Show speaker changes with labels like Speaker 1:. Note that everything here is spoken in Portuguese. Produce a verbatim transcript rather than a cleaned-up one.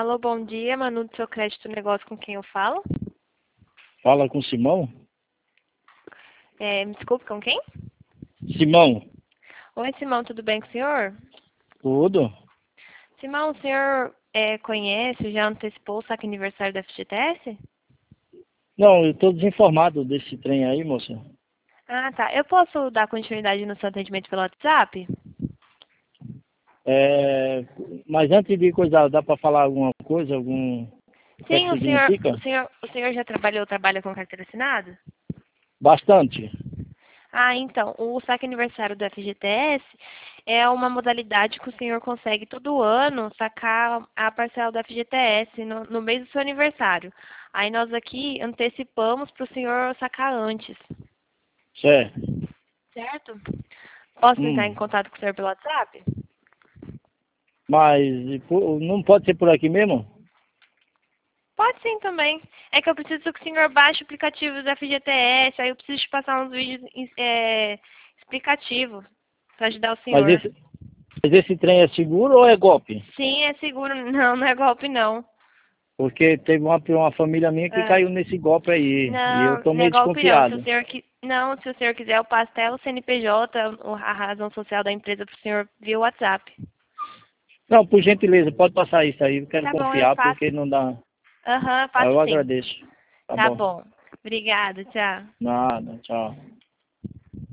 Speaker 1: Alô, bom dia, Manu do Seu Crédito Negócio, com quem eu falo?
Speaker 2: Fala com Simão?
Speaker 1: É, me desculpe, com quem?
Speaker 2: Simão,
Speaker 1: Oi, Simão, tudo bem com o senhor?
Speaker 2: tudo?
Speaker 1: Simão, o senhor é, conhece, já antecipou o saque aniversário da F G T S?
Speaker 2: Não, eu estou desinformado desse trem aí, moça.
Speaker 1: Ah, tá. Eu posso dar continuidade no seu atendimento pelo WhatsApp?
Speaker 2: É, mas antes de coisa, dá para falar alguma coisa? Algum... O que é que
Speaker 1: Sim, o senhor, o
Speaker 2: significa?
Speaker 1: senhor, o senhor já trabalhou, trabalha com carteira assinada?
Speaker 2: Bastante.
Speaker 1: Ah, então, o saque aniversário do F G T S é uma modalidade que o senhor consegue todo ano sacar a parcela do F G T S no, no mês do seu aniversário. Aí nós aqui antecipamos para o senhor sacar antes,
Speaker 2: Certo.
Speaker 1: certo? Posso entrar em
Speaker 2: Hum.
Speaker 1: contato com o senhor pelo WhatsApp?
Speaker 2: Mas e por- não pode ser por aqui mesmo?
Speaker 1: Pode sim também. É que eu preciso que o senhor baixe o aplicativo do F G T S, aí eu preciso te passar uns vídeos é, explicativos para ajudar o
Speaker 2: Mas
Speaker 1: senhor.
Speaker 2: esse, mas esse trem é seguro ou é golpe?
Speaker 1: Sim, é seguro. Não, não é golpe não.
Speaker 2: Porque teve uma, uma família minha que
Speaker 1: É.
Speaker 2: caiu nesse golpe aí. E eu
Speaker 1: Não,
Speaker 2: tô
Speaker 1: não é
Speaker 2: meio
Speaker 1: golpe não. Se o
Speaker 2: desconfiado.
Speaker 1: senhor que não, se o senhor quiser, eu passo até o C N P J, o- a razão social da empresa para o senhor via WhatsApp.
Speaker 2: Não, por gentileza, pode passar isso aí. Eu quero
Speaker 1: Tá bom, eu
Speaker 2: confiar
Speaker 1: passo.
Speaker 2: porque não dá.
Speaker 1: Aham,
Speaker 2: Ah,
Speaker 1: passo
Speaker 2: eu
Speaker 1: sim.
Speaker 2: agradeço. Tá
Speaker 1: Tá
Speaker 2: bom.
Speaker 1: bom. Obrigada, tchau.
Speaker 2: Nada, tchau.